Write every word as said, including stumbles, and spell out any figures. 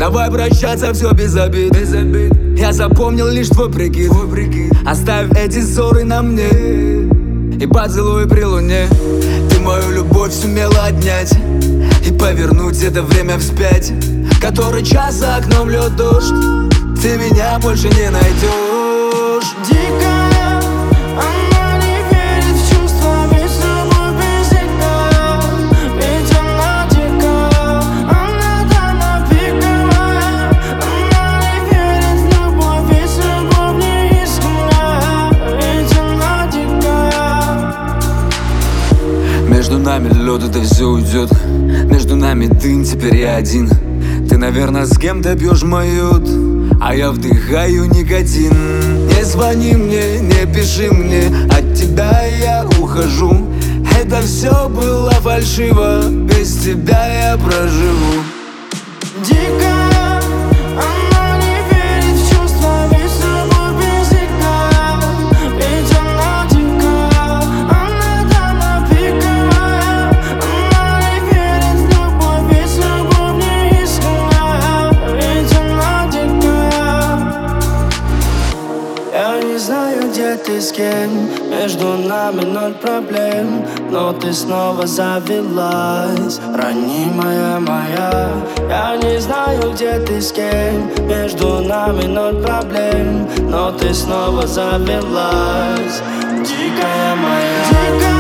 Давай прощаться, все без обид, без обид. Я запомнил лишь твой прикид, твой прикид. Оставь эти ссоры на мне и поцелуй при луне. Ты мою любовь сумела отнять и повернуть это время вспять. Который час за окном льет дождь, ты меня больше не найдешь. Дикая, она не верит в чувства, ведь любовь без тебя. Ведь она дикая, она дама пиковая. Она не верит в любовь, ведь любовь не искренняя. Ведь она дикая. Между нами лед, это все уйдет. Между нами дым, теперь я один. Ты, наверное, с кем-то пьешь мою, а я вдыхаю никотин. Не звони мне, не пиши мне, от тебя я ухожу. Это все было фальшиво, без тебя я проживу. Дикая, она не верит в чувства, ведь любовь без тебя. Ведь она дикая, она дама пиковая. Она не верит в любовь, ведь любовь не искренняя. Ведь она дикая. Я не знаю, где ты с кем, между нами ноль проблем. Но ты снова завелась, ранимая моя. Я не знаю, где ты с кем, между нами ноль проблем. Но ты снова завелась, дикая моя. Дикая